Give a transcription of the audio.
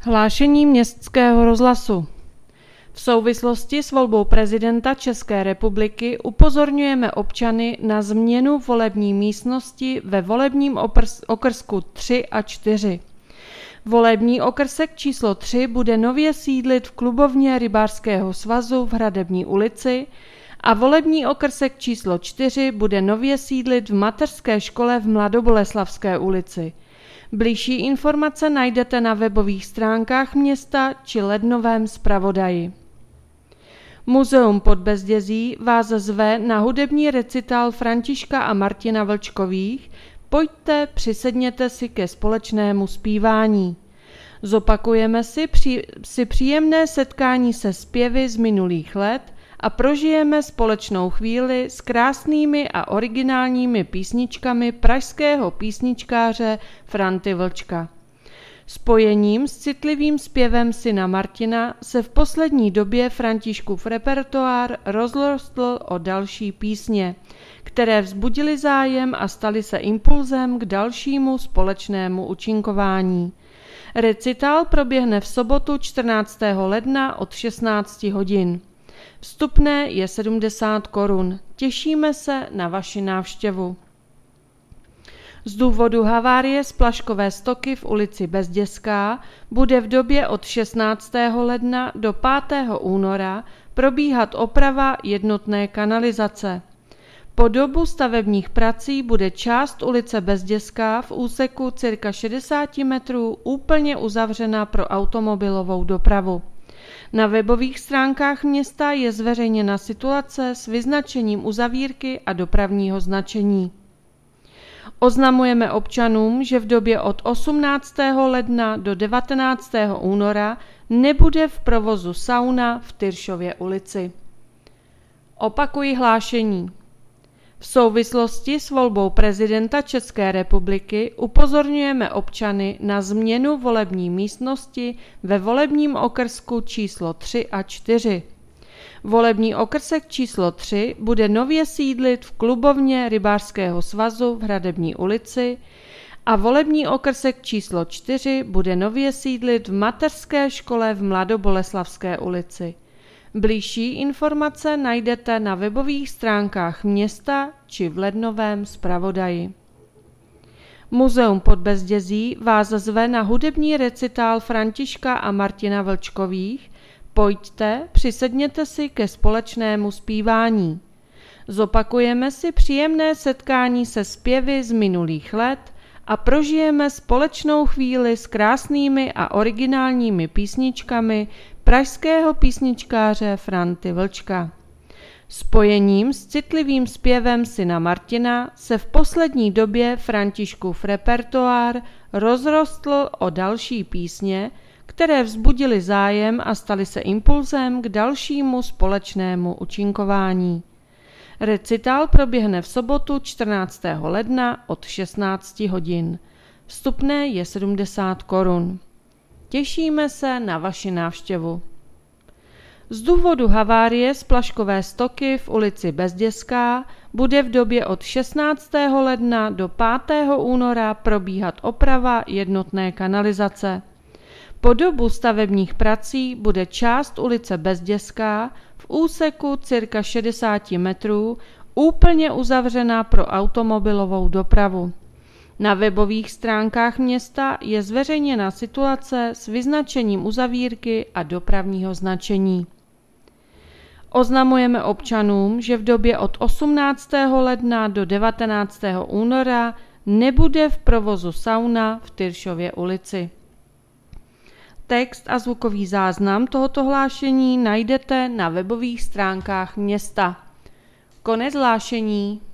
Hlášení Městského rozhlasu. V souvislosti s volbou prezidenta České republiky upozorňujeme občany na změnu volební místnosti ve volebním okrsku 3 a 4. Volební okrsek číslo 3 bude nově sídlit v klubovně Rybářského svazu v Hradební ulici a volební okrsek číslo 4 bude nově sídlit v mateřské škole v Mladoboleslavské ulici. Bližší informace najdete na webových stránkách města či lednovém zpravodaji. Muzeum Podbezdězí vás zve na hudební recital Františka a Martina Vlčkových. Pojďte, přisedněte si ke společnému zpívání. Zopakujeme si příjemné setkání se zpěvy z minulých let a prožijeme společnou chvíli s krásnými a originálními písničkami pražského písničkáře Franty Vlčka. Spojením s citlivým zpěvem syna Martina se v poslední době Františkův repertoár rozrostl o další písně, které vzbudily zájem a staly se impulzem k dalšímu společnému účinkování. Recital proběhne v sobotu 14. ledna od 16 hodin. Vstupné je 70 korun. Těšíme se na vaši návštěvu. Z důvodu havárie splaškové stoky v ulici Bezděská bude v době od 16. ledna do 5. února probíhat oprava jednotné kanalizace. Po dobu stavebních prací bude část ulice Bezděská v úseku cirka 60 metrů úplně uzavřena pro automobilovou dopravu. Na webových stránkách města je zveřejněna situace s vyznačením uzavírky a dopravního značení. Oznamujeme občanům, že v době od 18. ledna do 19. února nebude v provozu sauna v Tyršově ulici. Opakuji hlášení. V souvislosti s volbou prezidenta České republiky upozorňujeme občany na změnu volební místnosti ve volebním okrsku číslo 3 a 4. Volební okrsek číslo 3 bude nově sídlit v klubovně Rybářského svazu v Hradební ulici a volební okrsek číslo 4 bude nově sídlit v mateřské škole v Mladoboleslavské ulici. Bližší informace najdete na webových stránkách města či v lednovém zpravodaji. Muzeum Podbezdězí vás zve na hudební recital Františka a Martina Vlčkových. Pojďte, přisedněte si ke společnému zpívání. Zopakujeme si příjemné setkání se zpěvy z minulých let a prožijeme společnou chvíli s krásnými a originálními písničkami pražského písničkáře Franty Vlčka. Spojením s citlivým zpěvem syna Martina se v poslední době Františkův repertoár rozrostl o další písně, které vzbudily zájem a staly se impulzem k dalšímu společnému účinkování. Recital proběhne v sobotu 14. ledna od 16 hodin. Vstupné je 70 korun. Těšíme se na vaši návštěvu. Z důvodu havárie splaškové stoky v ulici Bezděská bude v době od 16. ledna do 5. února probíhat oprava jednotné kanalizace. Po dobu stavebních prací bude část ulice Bezděská v úseku cirka 60 metrů úplně uzavřena pro automobilovou dopravu. Na webových stránkách města je zveřejněna situace s vyznačením uzavírky a dopravního značení. Oznamujeme občanům, že v době od 18. ledna do 19. února nebude v provozu sauna v Tyršově ulici. Text a zvukový záznam tohoto hlášení najdete na webových stránkách města. Konec hlášení.